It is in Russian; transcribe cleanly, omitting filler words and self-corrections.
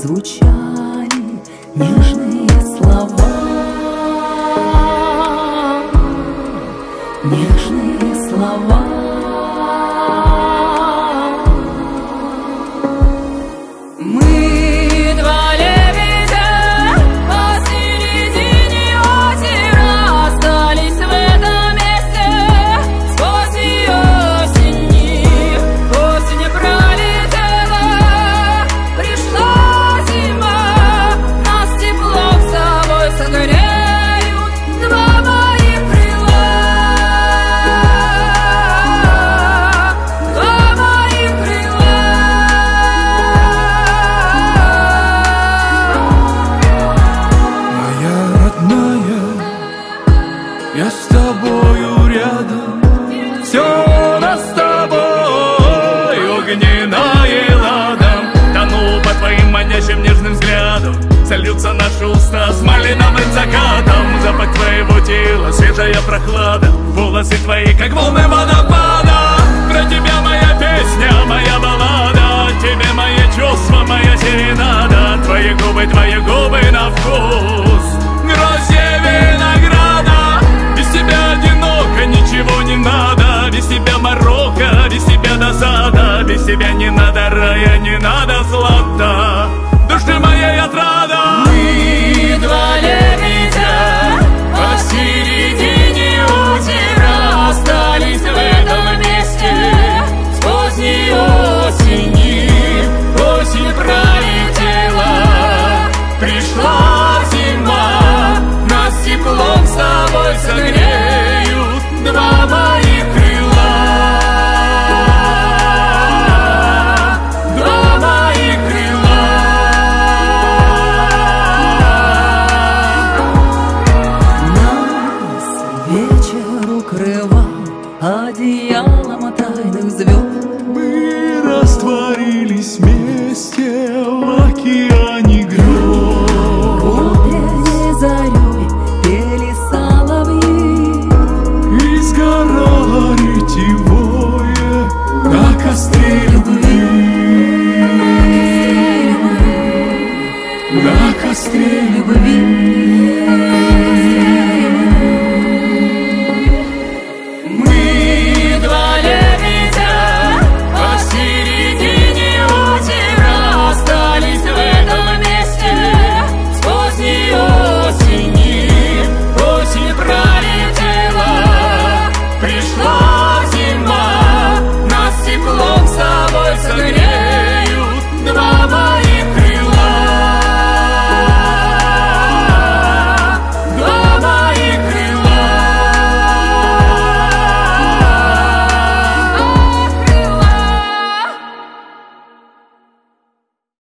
звучали нежные слова, нежные слова. Мы два лебедя посередине озера остались в этом месте сквозь осени. Осень пролетела, пришла зима, нас теплом с собой согреют два моих крыла, два моих крыла. Моя родная, я с тобою рядом, все у нас с тобой огненное ладом. Тону по твоим манящим нежным взглядам, сольются наши уста с малиновым закатом. Запах твоего тела, свежая прохлада, волосы твои, как волны водопада. Про тебя моя песня, моя баллада, тебе мои чувства, моя серенада. Твои губы на вкус, гроздья винограда. Без тебя одиноко, ничего не надо. Без тебя Марокко, без тебя досада. Без тебя не надо рая, не надо злата. Души моей отрада. Мы два лебедя посередине озера остались в этом месте с поздней осени. Осень пролетела, пришла зима, нас теплом с собой согреют два моих крыла, два моих крыла. Нас вечер укрывал одеялом тайных звезд. Мы растворились вместе в океане грез. Утренней зарей пели соловьи, И сгорало ретевое на костре любви. на костре любви.